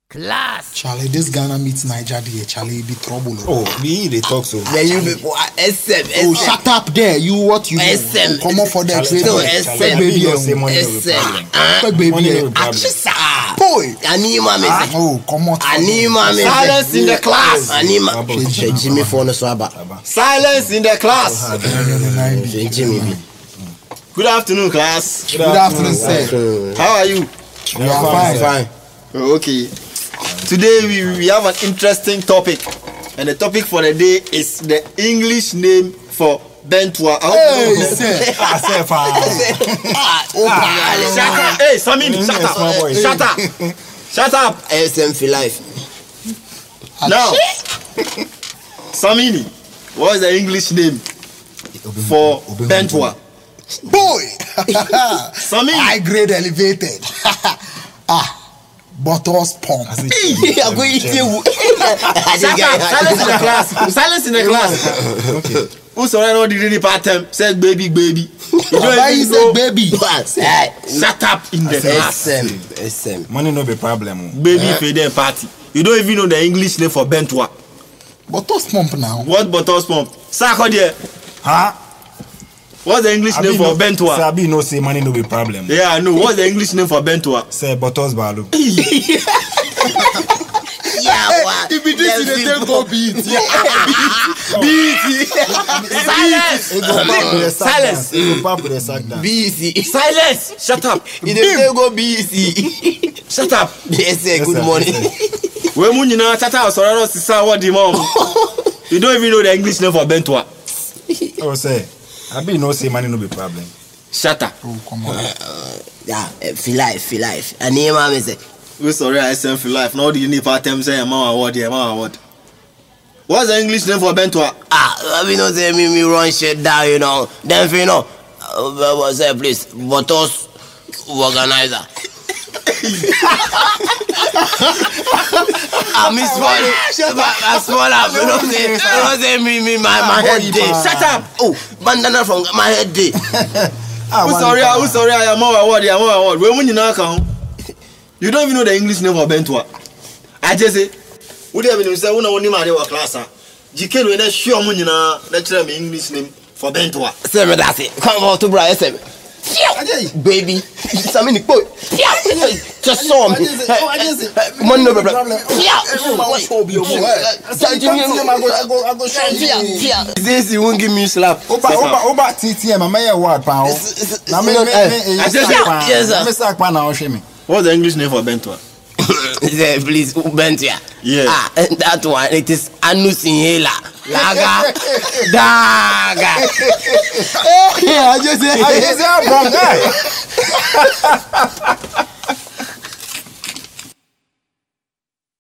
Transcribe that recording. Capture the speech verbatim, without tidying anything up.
Class. Charlie, this Ghana meets Niger there. Charlie, be trouble. Oh, me they talk so. Then you people S M. Oh, shut up there. You what you know? S M. Come on for that. Still S M. Baby, S M. baby. Achisa. Boy. Anima me. Oh, come on. Anima me. Silence in the class. Anima. Jimmy phone so aba. Silence in the class. Jimmy. Good afternoon, class. Good afternoon, sir. How are you? We are fine. Fine. Okay. Today we, we have an interesting topic, and the topic for the day is the English name for Bentua. Hey, sir. Shut up! Hey, Samini, shut up! Shut up! Shut up! S M for life. Now, Samini, what is the English name for Bentua? Boy. Samini. High grade elevated. Ah. Bottles pump. I'm going to you. Shut up! Silence in the class. Silence in the class. Okay. Who's already know the really part time said baby baby. You Why you say baby? Shut up in the class. S M. S M. Money no be problem. Baby for their party. You don't even know the English name for Bentua. Bottles pump now. What bottles pump? Sako there. Huh? What's the English name for Bentua? Sabi no say money no be problem. Yeah, I know. What's the English name for Bentua? Say bottles balu. Yeah, what? If it is in the tempo beat. Silence. Silence. B C. Silence. Shut up. It dey go B C. Shut up. Yes, sir. Good morning. When you know shut up, sorry, sister, what the mom? You don't even know the English name for Bentua. Oh say, I be no say money no be problem. Shut up. Oh, come on. Yeah, for life, for life. And name am say. We sorry, I send for life. Now the need part time say I'm award, I'm award. What's the English name for Bentua? Ah, we know say me me run shit down, you know. Then you know, uh, what's that place? Bottles organizer. I miss money. I small up. You know say, you know say me me my my head day. Shut up. Oh, bandana from my head day. Who sorry, who sorry, I am award, I'm award. When you know come. You don't even know the English name for Bentua. I just say, would you have been saying, "Una oni mari wa class ah." Jike no na sure mo nyina na kire me English name for Bentua. Say me that it. Come on to bra S M. Baby, Samini boy. Just saw me. Money no problem. This you won't give me slap. Oba oba oba T T M my word pa. Na me me me. I just yes me sack pa na o me. What's the English name for Bentua? Say please Bentua. Yeah. Ah, that one it is Anus Inhaler. Laga. Daga. Yeah, I just say I just say from guy.